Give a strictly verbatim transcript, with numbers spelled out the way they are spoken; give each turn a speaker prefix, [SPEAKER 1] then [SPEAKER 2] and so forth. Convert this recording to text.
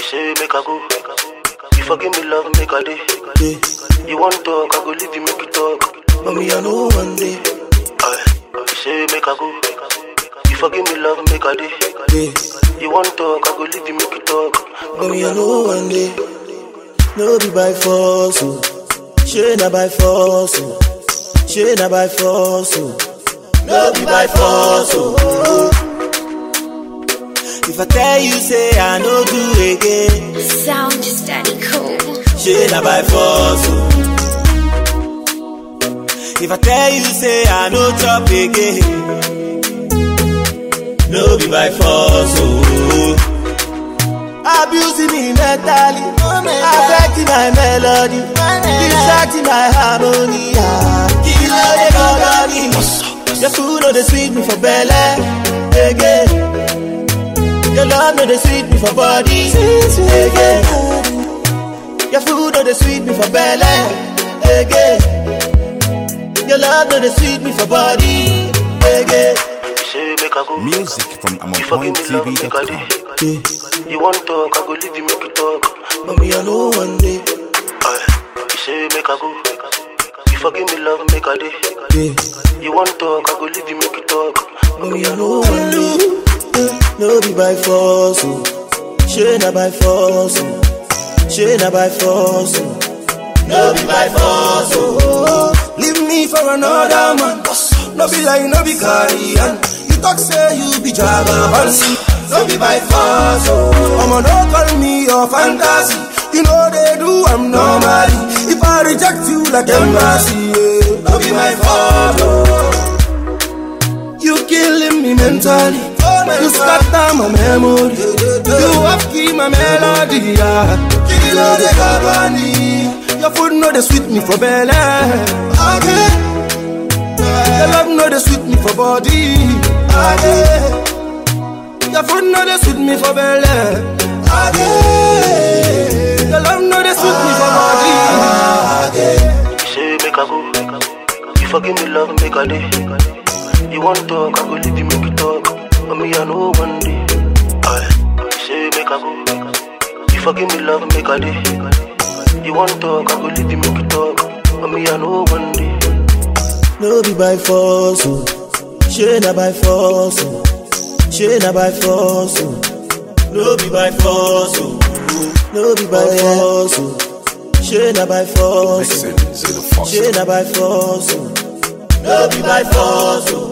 [SPEAKER 1] say make I go. You forgive me, love, make a day. Yeah. You want talk, I go leave you, make you talk. But me, I know one day. Aye. You say make I go. You forgive me, love, make a day. Yeah. You want talk, I go leave you, make you talk. But me, I know one day. No be by force, oh. She na by force, oh. She na by force, oh. No be by force, oh. If I tell you, say I no do again.
[SPEAKER 2] Sound just daddy cool.
[SPEAKER 1] She na by force, oh. If I tell you, say I no chop again. No be by force, oh. Abusing me mentally, affecting my melody, distracting my harmony. Kill all the company. Your food no dey sweet me for belly, again. Your love no dey sweet me for body, again. Your food no dey sweet me for belly, again. Your love no dey sweet me for body, again.
[SPEAKER 3] Music from I'm on T V dot com.
[SPEAKER 1] Yeah. You want talk, I go leave you, make you talk. But me, I know one day. Aye. You say make I go. You forgive me, love, make a day. Yeah. You want talk, I go leave you, make you talk. But me, I know one day. Yeah. No be by force, oh. She na by force, oh. She na by force, oh. No be by force, oh. Leave me for another man. No be like, no be carrion. You talk say you be Jagaban. No be by force, oh. I'ma don't call me your fantasy. You know they do, I'm normally. If I reject you like embassy, yeah. No be my fault, oh. You killing me mentally. You scatter my memory. You have key my melody, yeah. Kill all the company. Your food know they sweet me for belly, okay. Your love know they sweet me for body, okay. Your food know they sweet me for belly, okay. Your love know they sweet me for body, okay. You say make I go. You forgive me, love, make a day. You want talk, I go leave you, make you talk. But me, I know one day. Aye. You say make I go. You forgive me, love, make a day. You want talk, I go leave you, make you talk. But me, I know one day. No be by force, oh. She na by force, oh. She na by force, oh. No be by force, oh. No be by force, oh. She na by force, oh. She na by force, oh. No be by force, oh.